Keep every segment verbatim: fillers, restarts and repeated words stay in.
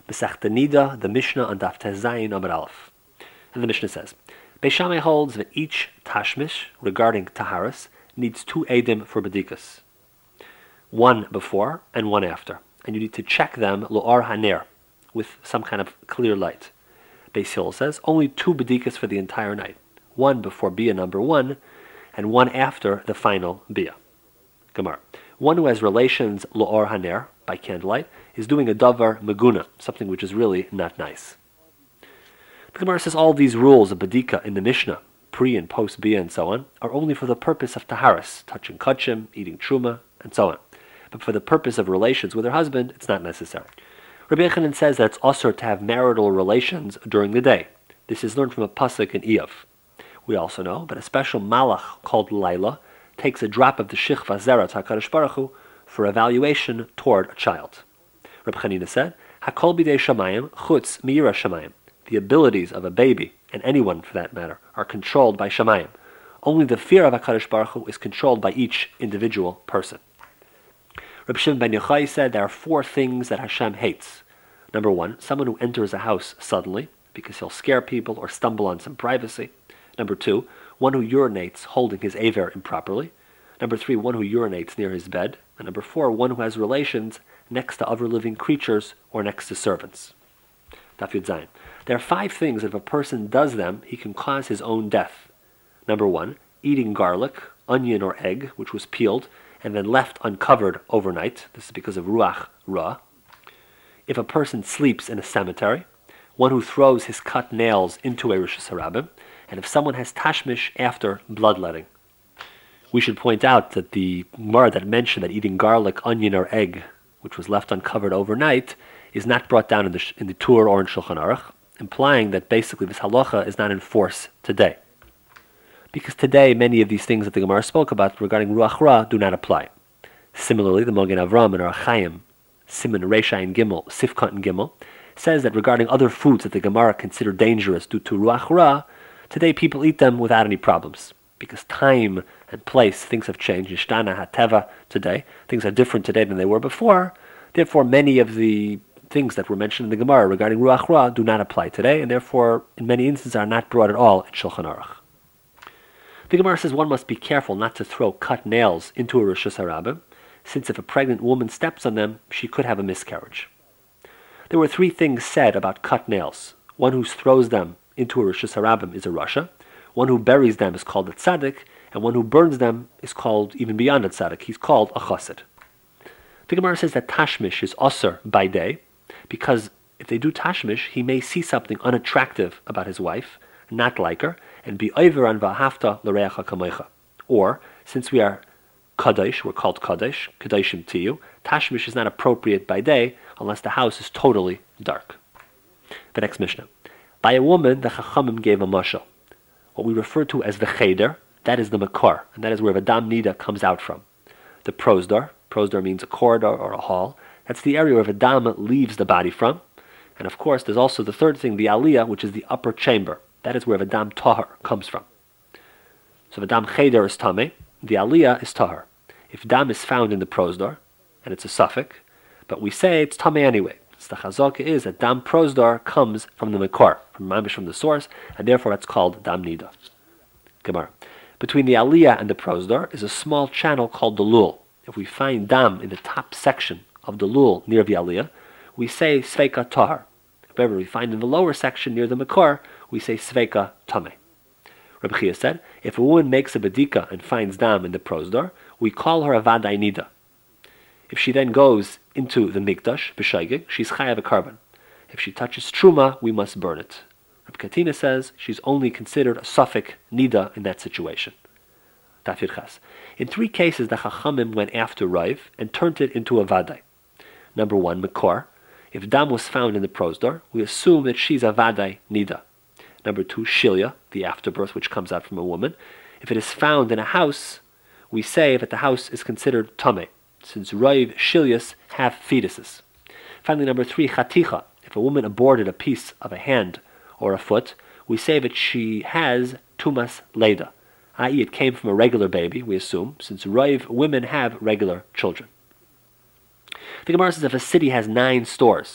Masechta Nida, the Mishnah on Daf Tes Zayin Amud Aleph. And the Mishnah says, Beis Shammai holds that each tashmish regarding taharas needs two edim for bedikas, one before and one after, and you need to check them lo'ar haner, with some kind of clear light. Beis Hillel says only two bedikas for the entire night, one before bia number one, and one after the final bia. Gemara. One who has relations lo'or haner, by candlelight, is doing a davar meguna, something which is really not nice. The Gemara says all these rules of bedika in the Mishnah, pre and post bia and so on, are only for the purpose of taharas, touching kachim, eating truma, and so on. But for the purpose of relations with her husband, it's not necessary. Rabbi Yechanan says that it's asur to have marital relations during the day. This is learned from a pasuk in Iyov. We also know that a special malach called Laila takes a drop of the shichva zera to HaKadosh Baruch Hu for evaluation toward a child. Reb Chanina said, Hakol bidei shamayim chutz miyira shamayim. The abilities of a baby, and anyone for that matter, are controlled by shamayim. Only the fear of HaKadosh Baruch Hu is controlled by each individual person. Reb Shimon ben Yochai said there are four things that Hashem hates. Number one, someone who enters a house suddenly, because he'll scare people or stumble on some privacy. Number two, one who urinates holding his aver improperly. Number three, one who urinates near his bed. And number four, one who has relations next to other living creatures or next to servants. Daf Yud Zayin. There are five things that if a person does them, he can cause his own death. Number one, eating garlic, onion or egg, which was peeled and then left uncovered overnight. This is because of ruach ra. If a person sleeps in a cemetery, one who throws his cut nails into a Rishus Harabim, and if someone has tashmish after bloodletting. We should point out that the Gemara that mentioned that eating garlic, onion, or egg, which was left uncovered overnight, is not brought down in the in the Tur or in Shulchan Aruch, implying that basically this halacha is not in force today. Because today many of these things that the Gemara spoke about regarding Ruach Ra do not apply. Similarly, the Mogen Avram and Ar Chaim, Siman Reisha and Gimel, Sifkat and Gimel, says that regarding other foods that the Gemara consider dangerous due to Ruach Ra, today people eat them without any problems. Because time and place, things have changed. Yishtana HaTeva today. Things are different today than they were before. Therefore, many of the things that were mentioned in the Gemara regarding Ruach Ra do not apply today, and therefore, in many instances, are not brought at all in Shulchan Aruch. The Gemara says one must be careful not to throw cut nails into a Rishus Harabim, since if a pregnant woman steps on them, she could have a miscarriage. There were three things said about cut nails. One who throws them into a Rishus Harabim is a Rasha. One who buries them is called a tzaddik, and one who burns them is called, even beyond a tzaddik, he's called a chassid. The Gemara says that tashmish is asur by day, because if they do tashmish, he may see something unattractive about his wife, not like her, and be over on v'ahavta l'reacha kamoicha. Or, since we are kadosh, we're called kadosh, kadoshim to you, tashmish is not appropriate by day unless the house is totally dark. The next Mishnah. By a woman, the Chachamim gave a mashal. What we refer to as the cheder, that is the makar, and that is where the dam nida comes out from. The prosdar, prosdar means a corridor or a hall, that's the area where the dam leaves the body from. And of course, there's also the third thing, the aliyah, which is the upper chamber. That is where the dam tahar comes from. So the dam cheder is tameh, the aliyah is tahar. If dam is found in the prosdar, and it's a suffix, but we say it's tameh anyway. So the chazaka is that dam prosdar comes from the makar, from mamish, from the source, and therefore it's called dam nida. Gemara. Between the aliyah and the prosdar is a small channel called the lul. If we find dam in the top section of the lul near the aliyah, we say sveika tahar. However, we find in the lower section near the makar, we say sveika tameh. Rabbi Chia said, if a woman makes a bedika and finds dam in the prosdar, we call her a vaday nida. If she then goes into the mikdash, b'shaygig, she's chayav a carbon. If she touches truma, we must burn it. Reb Katina says she's only considered a suffix nida in that situation. Daf Yud Ches. In three cases, the Chachamim went after Raiv and turned it into a vaday. Number one, makor. If dam was found in the prosdar, we assume that she's a vaday nida. Number two, shilya, the afterbirth which comes out from a woman. If it is found in a house, we say that the house is considered tameh, since Raiv shilyas have fetuses. Finally, number three, chaticha. If a woman aborted a piece of a hand or a foot, we say that she has tumas leda, that is, it came from a regular baby, we assume, since Raiv women have regular children. The Gemara says if a city has nine stores,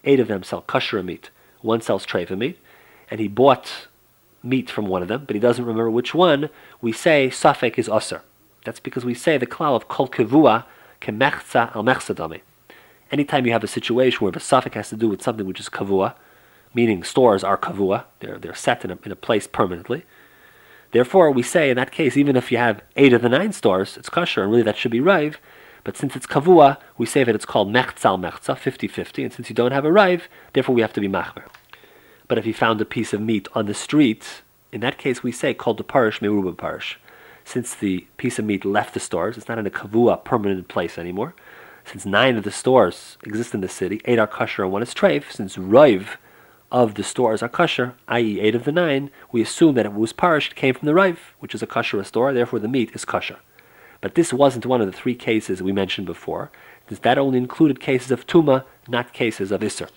eight of them sell kosher meat, one sells treifa meat, and he bought meat from one of them, but he doesn't remember which one, we say safek is osir. That's because we say the klal of kol kevua kemechza al mechzadami. Anytime you have a situation where the safek has to do with something which is kavua, meaning stores are kavua, they're, they're set in a, in a place permanently. Therefore, we say in that case, even if you have eight of the nine stores, it's kosher, and really that should be raiv. But since it's kavua, we say that it's called mechza al mechza, fifty-fifty, and since you don't have a raiv, therefore we have to be machmer. But if you found a piece of meat on the street, in that case we say called the parish meruba parish. Since the piece of meat left the stores, it's not in a kavua permanent place anymore. Since nine of the stores exist in the city, eight are kosher and one is treif, since raiv of the stores are kosher, that is eight of the nine, we assume that if it was parish, it came from the raiv, which is a kosher store, therefore the meat is kosher. But this wasn't one of the three cases we mentioned before, since that only included cases of tuma, not cases of isser.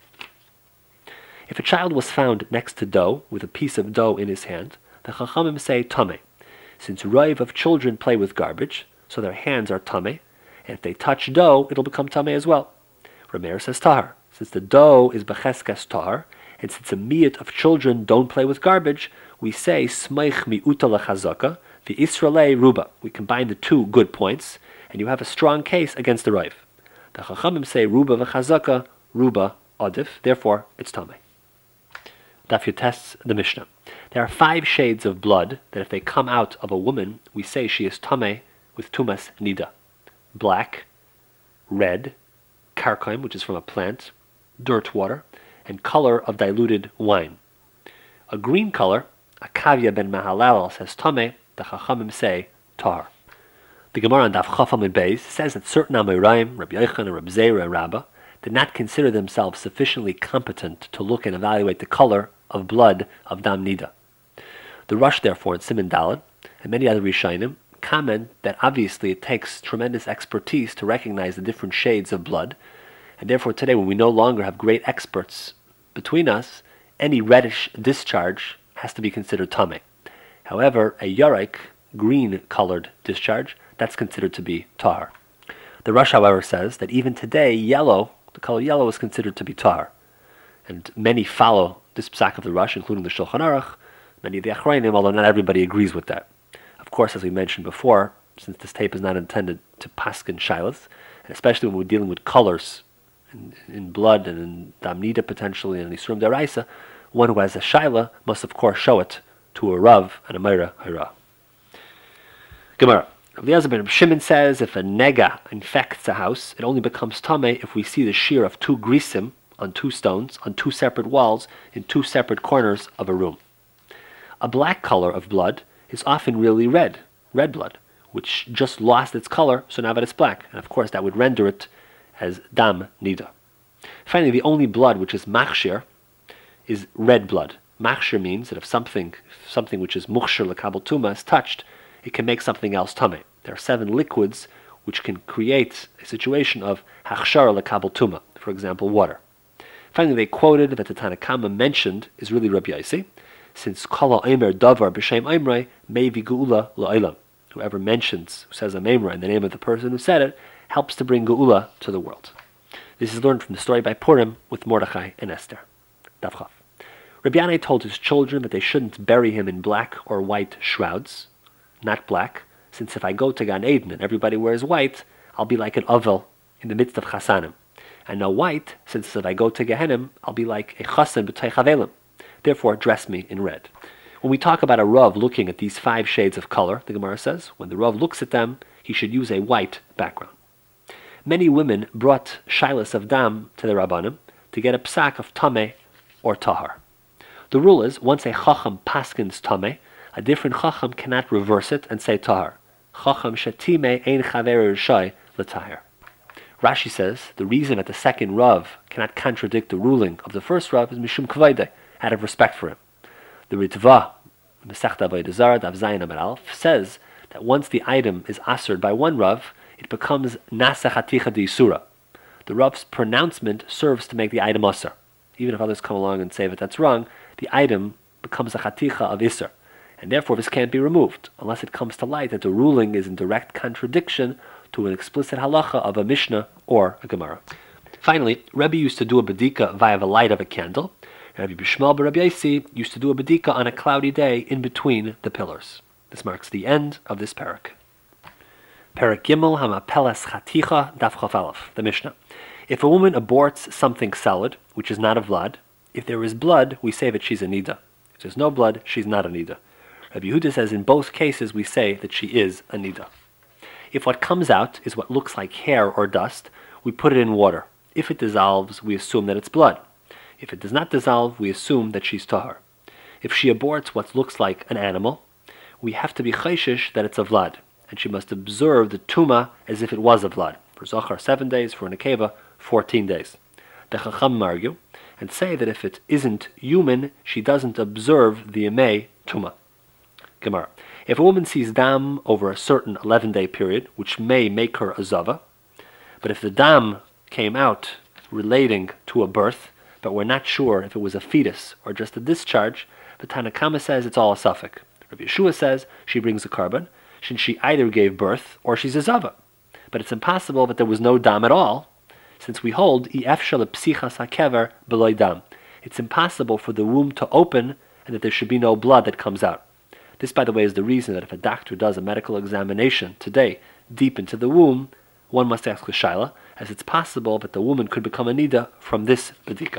If a child was found next to dough, with a piece of dough in his hand, the chachamim say tameh. Since raiv of children play with garbage, so their hands are tameh, and if they touch dough, it'll become tameh as well. Rameir says tahar. Since the dough is becheskas tahar, and since a miyat of children don't play with garbage, we say smeich miuta lechazaka, the Israelei ruba. We combine the two good points, and you have a strong case against the raiv. The chachamim say ruba v'chazaka, ruba adif, therefore it's tameh. Daf Yotes the Mishnah. There are five shades of blood that if they come out of a woman, we say she is tameh with tumas nida. Black, red, karkaim, which is from a plant, dirt water, and color of diluted wine. A green color, a Kavya ben Mahalal says tameh, the Chachamim say tar. The Gemara on Daf Chafam and Beis says that certain Amoraim, Rabbi Yochanan and Rabbi Zera and Rabbah, did not consider themselves sufficiently competent to look and evaluate the color of blood of Dam Nida. The Rush, therefore, in Siman Daled, and many other Rishonim, comment that obviously it takes tremendous expertise to recognize the different shades of blood, and therefore today, when we no longer have great experts between us, any reddish discharge has to be considered tameh. However, a yarek, green-colored discharge, that's considered to be tar. The Rush, however, says that even today, yellow, the color yellow is considered to be tar. And many follow this psak of the Rush, including the Shulchan Aruch, many of the Achrayim, although not everybody agrees with that. Of course, as we mentioned before, since this tape is not intended to paskin shilas, and especially when we're dealing with colors in, in blood and in damnida potentially and Yisrum Daraisa, one who has a shaila must of course show it to a Rav and a Meira Hira. Gemara. Rav Eliezer ben Shimon says if a nega infects a house, it only becomes tameh if we see the shear of two grisim on two stones, on two separate walls, in two separate corners of a room. A black color of blood is often really red, red blood, which just lost its color, so now that it's black. And of course that would render it as dam nida. Finally, the only blood which is machshir is red blood. Machshir means that if something, if something which is muchshir l'kabel tuma is touched, it can make something else tameh. There are seven liquids which can create a situation of hachshara l'kabel tuma, for example, water. Finally, they quoted that the Tanakama mentioned is really Rabbi Yossi, since kala omer davar b'shem omrei may v'geula la'olam. Whoever mentions, who says a memra in the name of the person who said it, helps to bring geula to the world. This is learned from the story by Purim with Mordechai and Esther. Davchav. Rabbi Yanai told his children that they shouldn't bury him in black or white shrouds, not black, since if I go to Gan Eden and everybody wears white, I'll be like an ovel in the midst of chasanim. And no white, since if I go to Gehenim, I'll be like a chasan b'tay chavelim. Therefore, dress me in red. When we talk about a Rav looking at these five shades of color, the Gemara says, when the Rav looks at them, he should use a white background. Many women brought shilas of dam to the Rabbanim to get a psak of tameh or tahar. The rule is, once a chacham paskins tameh, a different chacham cannot reverse it and say tahar. Chacham shetime ein chaver rishai l'tahar. Rashi says the reason that the second Rav cannot contradict the ruling of the first Rav is mishum kvaydeh, out of respect for him. The Ritva, Masechta Avodah Zarah, Daf Zayin Amud Aleph, says that once the item is assered by one Rav, it becomes Nasa Chaticha D'Yisura. The Rav's pronouncement serves to make the item asser. Even if others come along and say that that's wrong, the item becomes a Chaticha of Isser. And therefore this can't be removed, unless it comes to light that the ruling is in direct contradiction to an explicit halacha of a Mishnah or a Gemara. Finally, Rebbe used to do a bedika via the light of a candle. Rabbi Bishmal bar Rabbi Yossi used to do a bedika on a cloudy day in between the pillars. This marks the end of this parak. Parak Gimel Hamapeles Chaticha Daf Chaf Aleph, the Mishnah. If a woman aborts something solid, which is not a vlad, if there is blood, we say that she's a nida. If there's no blood, she's not a nida. Rabbi Yehuda says in both cases we say that she is a nida. If what comes out is what looks like hair or dust, we put it in water. If it dissolves, we assume that it's blood. If it does not dissolve, we assume that she's tahar. If she aborts what looks like an animal, we have to be chayshish that it's a vlad, and she must observe the tuma as if it was a vlad. For Zohar, seven days, for Nekeva, fourteen days. The Chacham argue and say that if it isn't human, she doesn't observe the Emei tuma. Gemara. If a woman sees dam over a certain eleven-day period, which may make her a zava, but if the dam came out relating to a birth, but we're not sure if it was a fetus or just a discharge, the Tanna Kama says it's all a suffix. Rabbi Yeshua says she brings a carbon, since she either gave birth or she's a zava. But it's impossible that there was no dam at all, since we hold ef shel psichas hakever beloy dam. It's impossible for the womb to open and that there should be no blood that comes out. This, by the way, is the reason that if a doctor does a medical examination today deep into the womb, one must ask the shaila, as it's possible that the woman could become a nida from this bedika.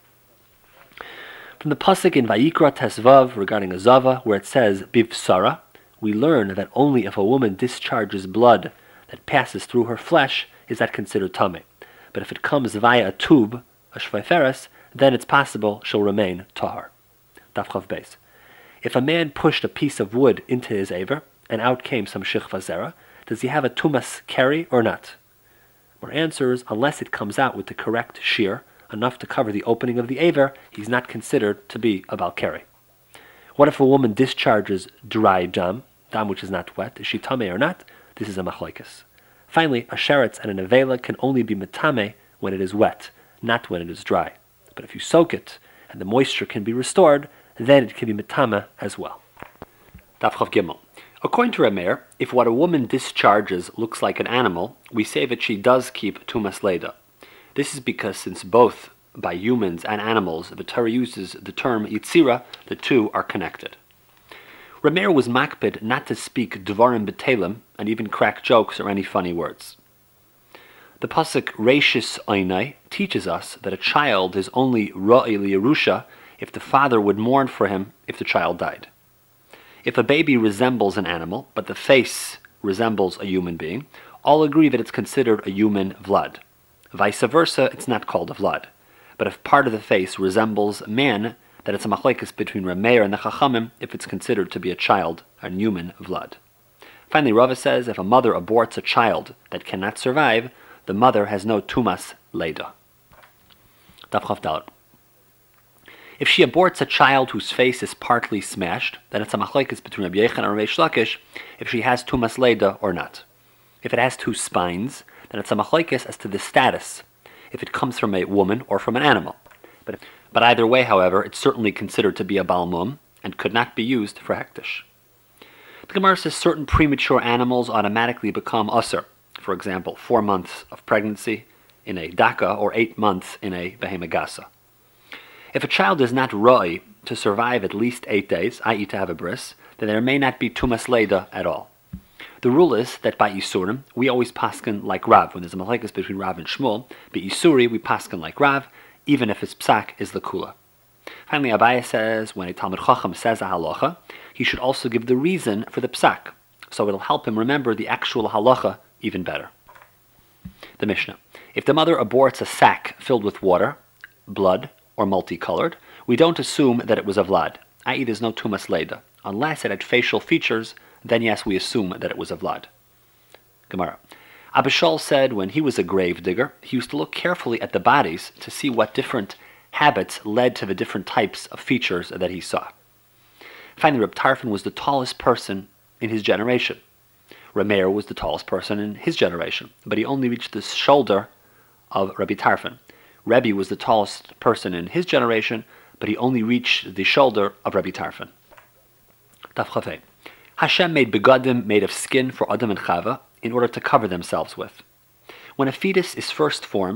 From the pasuk in Vayikra Tesvav regarding a zava, where it says bivsara, we learn that only if a woman discharges blood that passes through her flesh is that considered tameh. But if it comes via a tube, a shvayferes, then it's possible she'll remain tahar. Daf Chav Beis. If a man pushed a piece of wood into his aver, and out came some shichva zera, does he have a tumas keri or not? Our answer is, unless it comes out with the correct shear, enough to cover the opening of the aver, he's not considered to be a balkeri. What if a woman discharges dry dam, dam which is not wet, is she tameh or not? This is a machlokes. Finally, a sheretz and an avela can only be metame when it is wet, not when it is dry. But if you soak it, and the moisture can be restored, then it can be metame as well. Daf Chav Gimel. According to Rameir, if what a woman discharges looks like an animal, we say that she does keep tumas leda. This is because since both by humans and animals, the Torah uses the term yitzira, the two are connected. Rameir was makpid not to speak dvarim betelim and even crack jokes or any funny words. The pasuk Reishis Oinai teaches us that a child is only ra'i liyerusha if the father would mourn for him if the child died. If a baby resembles an animal, but the face resembles a human being, all agree that it's considered a human vlad. Vice versa, it's not called a vlad. But if part of the face resembles man, then it's a machlekes between Rameir and the Chachamim if it's considered to be a child, a human vlad. Finally, Rava says if a mother aborts a child that cannot survive, the mother has no tumas leda. Daf Chav Dalet. If she aborts a child whose face is partly smashed, then it's a machlokes between Rabbi Yechon and Rabbi Shlakish if she has tumas leda or not. If it has two spines, then it's a machlokes as to the status, if it comes from a woman or from an animal. But, but either way, however, it's certainly considered to be a balmum and could not be used for hektish. The Gemara says certain premature animals automatically become usher. For example, four months of pregnancy in a daka or eight months in a behemagasa. If a child is not ra'i to survive at least eight days, that is to have a bris, then there may not be tumas leda at all. The rule is that by Isurim, we always paskin like Rav. When there's a machlekes between Rav and Shmuel, by Isuri, we paskin like Rav, even if his psak is the kula. Finally, Abaye says when a Talmud Chacham says a halacha, he should also give the reason for the psak, so it'll help him remember the actual halacha even better. The Mishnah. If the mother aborts a sack filled with water, blood, or multicolored, we don't assume that it was a vlad, that is there's no tumas leda. Unless it had facial features, then yes, we assume that it was a vlad. Gemara. Abba Shaul said when he was a grave digger, he used to look carefully at the bodies to see what different habits led to the different types of features that he saw. Finally, Reb Tarfon was the tallest person in his generation. Rameir was the tallest person in his generation, but he only reached the shoulder of Rabbi Tarfon. Rebbe was the tallest person in his generation, but he only reached the shoulder of Rabbi Tarfon. Daf Chafei. Hashem made begadim made of skin for Adam and Chava in order to cover themselves with. When a fetus is first formed,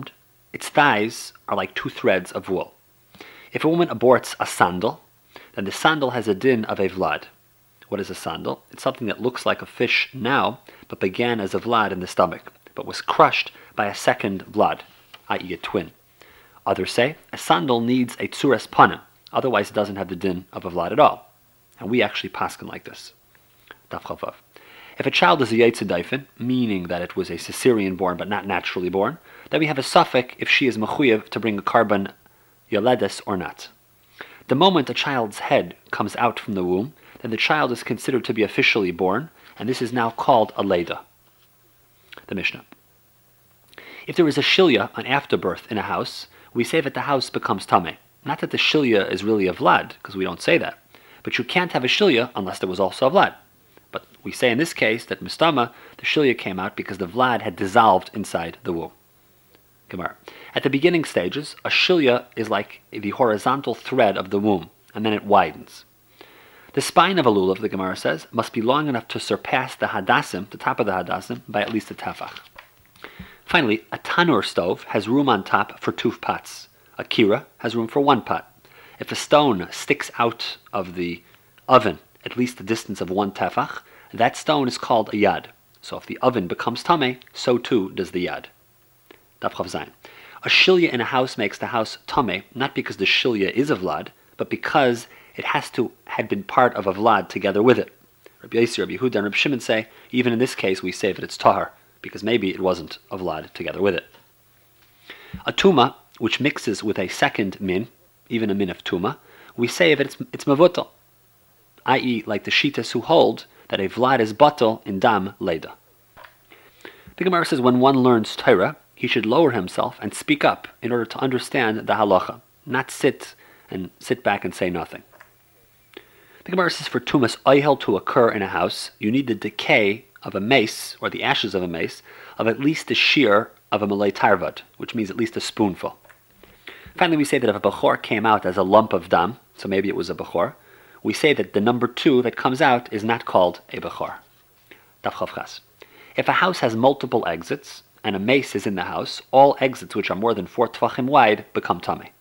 its thighs are like two threads of wool. If a woman aborts a sandal, then the sandal has a din of a vlad. What is a sandal? It's something that looks like a fish now, but began as a vlad in the stomach, but was crushed by a second vlad, that is a twin. Others say a sandal needs a tsuras panim, otherwise it doesn't have the din of a vlad at all. And we actually paskin like this. Daf Chavav. If a child is a Yetzidaifin, meaning that it was a Caesarean born but not naturally born, then we have a suffix if she is mechuyev to bring a carbon yoledes or not. The moment a child's head comes out from the womb, then the child is considered to be officially born, and this is now called a leda. The Mishnah. If there is a shilya, an afterbirth in a house, we say that the house becomes tameh. Not that the shilya is really a vlad, because we don't say that. But you can't have a shilya unless there was also a vlad. But we say in this case that mistama, the shilya came out because the vlad had dissolved inside the womb. Gemara. At the beginning stages, a shilya is like the horizontal thread of the womb, and then it widens. The spine of a lulav, the Gemara says, must be long enough to surpass the hadassim, the top of the hadassim, by at least a tefach. Finally, a tanur stove has room on top for two pots. A kira has room for one pot. If a stone sticks out of the oven at least the distance of one tefach, that stone is called a yad. So if the oven becomes tameh, so too does the yad. Daf Chav Zayin. A shilya in a house makes the house tameh, not because the shilya is a vlad, but because it has to had been part of a vlad together with it. Rabbi Yossi, Rabbi Yehuda, and Rabbi Shimon say, even in this case we say that it's tahar, because maybe it wasn't a vlad together with it. A tuma, which mixes with a second min, even a min of tuma, we say that it's, it's mavutal, that is, like the Shitas who hold that a vlad is batal in dam leda. The Gemara says when one learns Torah, he should lower himself and speak up in order to understand the halacha, not sit and sit back and say nothing. The Gemara says for tumas oihel to occur in a house, you need the decay of a mace, or the ashes of a mace, of at least a shear of a malay tarvad, which means at least a spoonful. Finally, we say that if a bechor came out as a lump of dam, so maybe it was a bechor, we say that the number two that comes out is not called a bechor. Daf Chav Ches. If a house has multiple exits, and a mace is in the house, all exits which are more than four tvachim wide become tameh.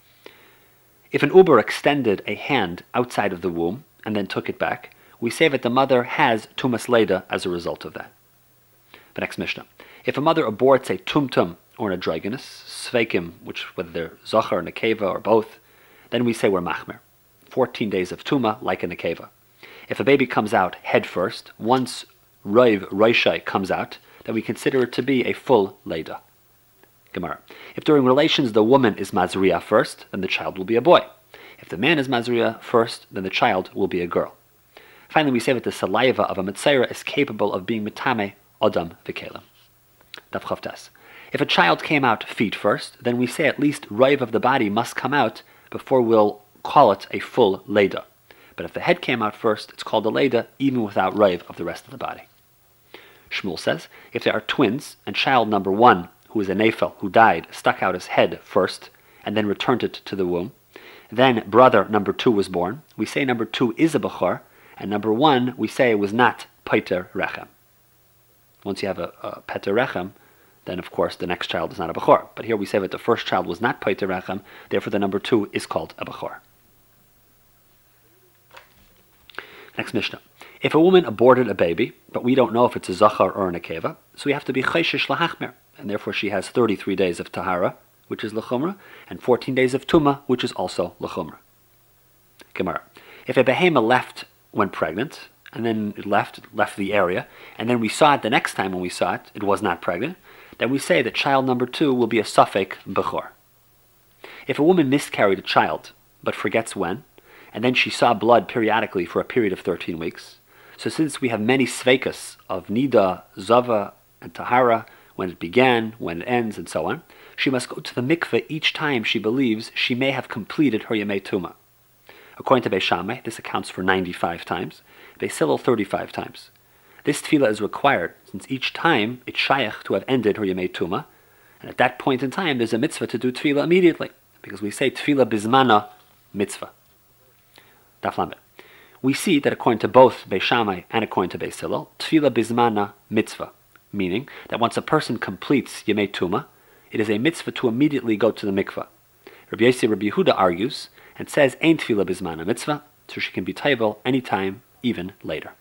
If an uber extended a hand outside of the womb and then took it back, we say that the mother has tumas leda as a result of that. The next Mishnah. If a mother aborts a tumtum or an androgynous, sveikim, which whether they're zachar or nekeva or both, then we say we're machmer. fourteen days of tuma like a nekeva. If a baby comes out head first, once roiv roishai comes out, then we consider it to be a full leda. Gemara. If during relations the woman is mazriya first, then the child will be a boy. If the man is mazriya first, then the child will be a girl. Finally, we say that the saliva of a metzera is capable of being metame odam v'kelim. Daf Chav Tes. If a child came out feet first, then we say at least roiv of the body must come out before we'll call it a full leda. But if the head came out first, it's called a leda even without roiv of the rest of the body. Shmuel says, if there are twins, and child number one, who is a nephil, who died, stuck out his head first, and then returned it to the womb, then brother number two was born, we say number two is a bechor, and number one, we say was not pater rechem. Once you have a, a pater rechem, then of course the next child is not a bechor. But here we say that the first child was not pater rechem, therefore the number two is called a bechor. Next Mishnah. If a woman aborted a baby, but we don't know if it's a zachar or a nekeva, so we have to be chayshish lahachmer, and therefore she has thirty-three days of tahara, which is lechumra, and fourteen days of tuma, which is also lechumra. Gemara. If a behema left when pregnant, and then it left, left the area, and then we saw it the next time when we saw it, it was not pregnant, then we say that child number two will be a suffix bechor. If a woman miscarried a child, but forgets when, and then she saw blood periodically for a period of thirteen weeks, so since we have many sveikas of nida, zava, and tahara, when it began, when it ends, and so on, she must go to the mikveh each time she believes she may have completed her yemei tuma. According to Beis Shammai, this accounts for ninety-five times, Beis Hillel thirty-five times. This tefillah is required, since each time it's shayach to have ended her yemei tuma, and at that point in time there's a mitzvah to do tefillah immediately, because we say tefillah bizmana mitzvah. Daf Lamed. We see that according to both Beis Shammai and according to Beis Hillel, tefillah bizmana mitzvah, meaning that once a person completes yemei tuma, it is a mitzvah to immediately go to the mikveh. Rabbi Yossi Rabbi Yehuda argues and says, Ein tefillah bizman mitzvah, so she can be table anytime, even later.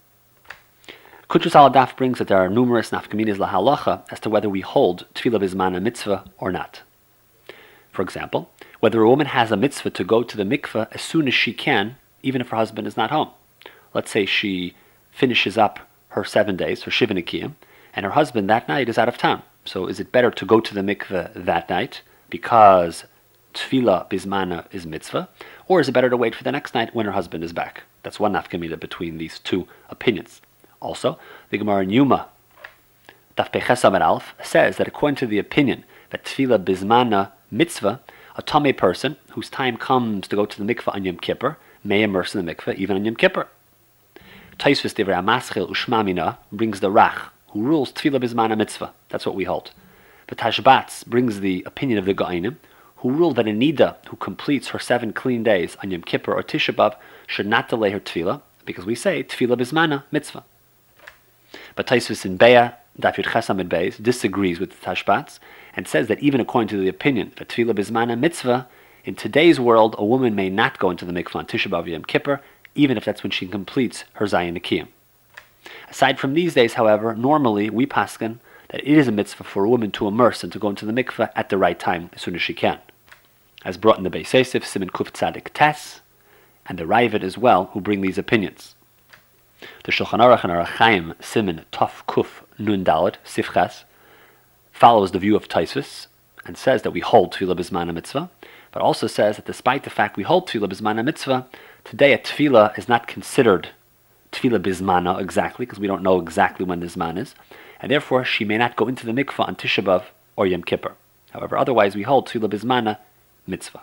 Kuntras al Daf brings that there are numerous nafkaminas lahalacha as to whether we hold tefillah bizman mitzvah or not. For example, whether a woman has a mitzvah to go to the mikveh as soon as she can, even if her husband is not home. Let's say she finishes up her seven days, her shiva nikiyim, and her husband that night is out of town. So is it better to go to the mikveh that night because tefillah bizmana is mitzvah, or is it better to wait for the next night when her husband is back? That's one nafkamina between these two opinions. Also, the Gemara in Yuma, Daf Peches Amud Aleph, says that according to the opinion that tefillah bizmana mitzvah, a tamei person whose time comes to go to the mikveh on Yom Kippur may immerse in the mikveh even on Yom Kippur. Taisvis Divrei HaMaschil Ushmamina brings the Rach, who rules tefillah bizmana mitzvah. That's what we hold. But Tashbatz brings the opinion of the Ga'anim, who rule that a nida who completes her seven clean days on Yom Kippur or Tisha B'Av should not delay her tefillah, because we say tefillah bizmana mitzvah. But Taisvis in Be'ah, Daf Yud Ches Amud Beis, disagrees with the Tashbatz and says that even according to the opinion that tefillah bizmana mitzvah, in today's world a woman may not go into the mikvah on Tisha B'Av Yom Kippur, even if that's when she completes her Zayin Nikiyim. Aside from these days, however, normally we paskin that it is a mitzvah for a woman to immerse and to go into the mikveh at the right time as soon as she can, as brought in the Beis Yosef, Siman Kuf Tzadik Tes, and the Raavad as well, who bring these opinions. The Shulchan Aruch and Aruch Chaim, Siman Tov Kuf Nun Dalet Sifches, follows the view of Taisvis and says that we hold tefillah bizmana mitzvah, but also says that despite the fact we hold tefillah bizmana mitzvah, today a tefillah is not considered tefillah bizmana exactly, because we don't know exactly when the zman is, and therefore she may not go into the mikvah on Tisha B'Av or Yom Kippur. However, otherwise we hold tefillah bizmana mitzvah.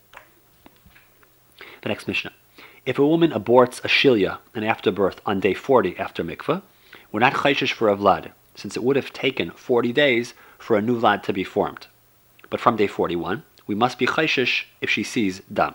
The next Mishnah. If a woman aborts a shilya and afterbirth on day forty after mikvah, we're not chayshish for a vlad, since it would have taken forty days for a new vlad to be formed. But from day forty-one, we must be chayshish if she sees dam.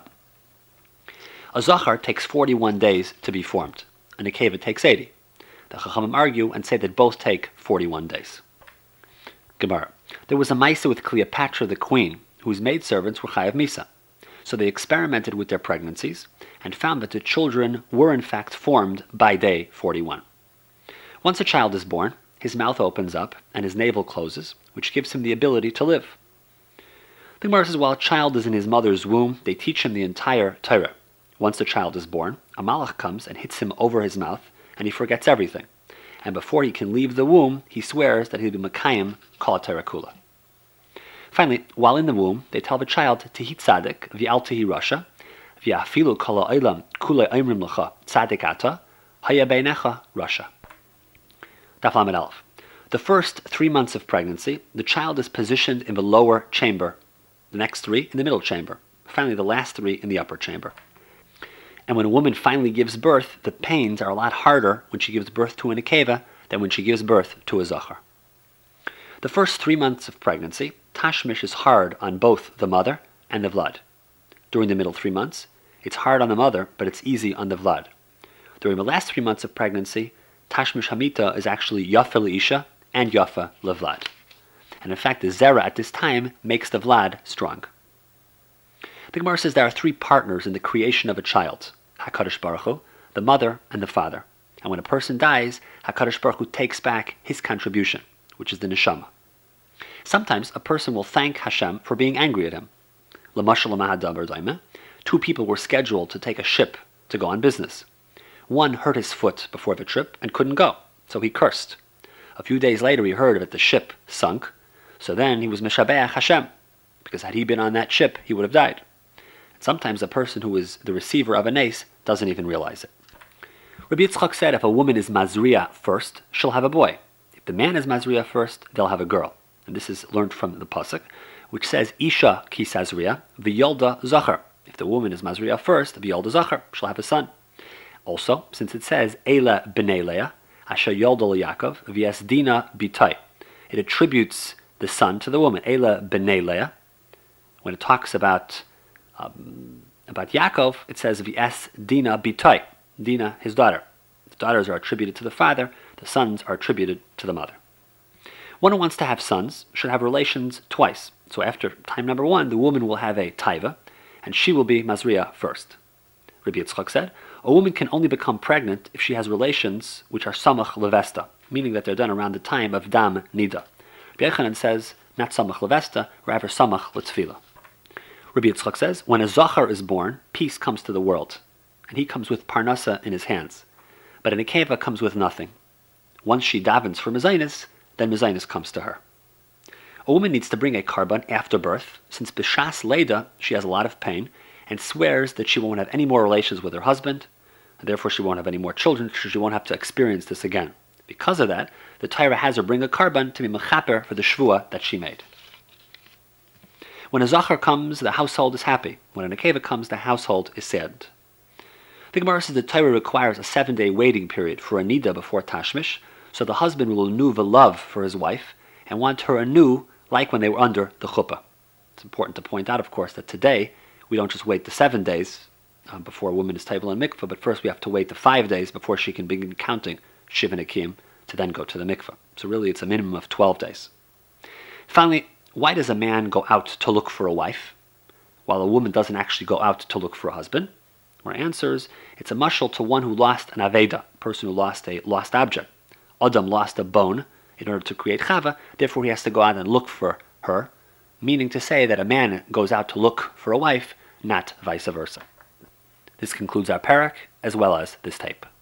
A zachar takes forty-one days to be formed. A nekeva takes eighty. The Chachamim argue and say that both take forty-one days. Gemara. There was a Maisa with Cleopatra the queen, whose maidservants were Chayav Misa. So they experimented with their pregnancies and found that the children were in fact formed by day forty-one. Once a child is born, his mouth opens up and his navel closes, which gives him the ability to live. The Gemara says while a child is in his mother's womb, they teach him the entire Torah. Once the child is born, a malach comes and hits him over his mouth, and he forgets everything. And before he can leave the womb, he swears that he'll be Makayim Kol HaTorah Kula. Finally, while in the womb, they tell the child Tihi Tzadik, V'al Tihi Rasha, V'afilu Kol HaOlam Kulei Oimrim L'cha Tzadik Ata, Haya Beinecha Rasha. Daf Lamed Aleph. The first three months of pregnancy, the child is positioned in the lower chamber, the next three in the middle chamber, finally the last three in the upper chamber. And when a woman finally gives birth, the pains are a lot harder when she gives birth to a nekeva than when she gives birth to a zachar. The first three months of pregnancy, tashmish is hard on both the mother and the vlad. During the middle three months, it's hard on the mother, but it's easy on the vlad. During the last three months of pregnancy, tashmish hamita is actually yafa leisha and yafa levlad. And in fact, the zera at this time makes the vlad strong. The Gemara says there are three partners in the creation of a child: HaKadosh Baruch Hu, the mother, and the father. And when a person dies, HaKadosh Baruch Hu takes back his contribution, which is the neshama. Sometimes a person will thank Hashem for being angry at him. L'mashal l'mahadabar daima, two people were scheduled to take a ship to go on business. One hurt his foot before the trip and couldn't go, so he cursed. A few days later he heard that the ship sunk, so then he was meshabeach Hashem, because had he been on that ship, he would have died. Sometimes a person who is the receiver of a nes doesn't even realize it. Rabbi Yitzchak said if a woman is mazriya first, she'll have a boy. If the man is mazriya first, they'll have a girl. And this is learned from the pasuk, which says Isha ki sazriya v'yolda zachar. If the woman is mazriya first, v'yolda zachar, she'll have a son. Also, since it says Eila b'nei Leah, asher yolda Yaakov v'yasdina bitai, it attributes the son to the woman. Eila b'nei Leah. When it talks about Um, about Yaakov, it says V'es Dina Bitai, Dina, his daughter. The daughters are attributed to the father, the sons are attributed to the mother. One who wants to have sons should have relations twice. So after time number one, the woman will have a taiva, and she will be mazriya first. Rabbi Yitzchak said, a woman can only become pregnant if she has relations which are samach levesta, meaning that they're done around the time of dam nida. Rabbi Yochanan says, not samach levesta, rather samach letzfila. Rabbi Yitzchak says, when a zachar is born, peace comes to the world, and he comes with parnasa in his hands. But a nekeva comes with nothing. Once she davens for mezainis, then mezainis comes to her. A woman needs to bring a karban after birth, since b'shas leida she has a lot of pain, and swears that she won't have any more relations with her husband, and therefore she won't have any more children, so she won't have to experience this again. Because of that, the Torah has her bring a karban to be mechaper for the shvua that she made. When a zachar comes, the household is happy. When a nekeva comes, the household is sad. The Gemara says the Torah requires a seven-day waiting period for a nida before tashmish, so the husband will anew the love for his wife and want her anew like when they were under the chuppah. It's important to point out, of course, that today we don't just wait the seven days uh, before a woman is table and mikvah, but first we have to wait the five days before she can begin counting shiva nekim to then go to the mikvah. So really it's a minimum of twelve days. Finally, why does a man go out to look for a wife while a woman doesn't actually go out to look for a husband? Our answer is, it's a mashal to one who lost an aveda, a person who lost a lost object. Adam lost a bone in order to create chava, therefore he has to go out and look for her, meaning to say that a man goes out to look for a wife, not vice versa. This concludes our parak, as well as this tape.